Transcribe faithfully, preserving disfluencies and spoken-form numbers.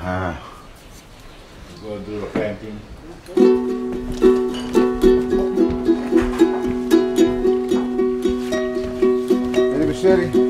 Ah. We're gonna do the painting. Any machete?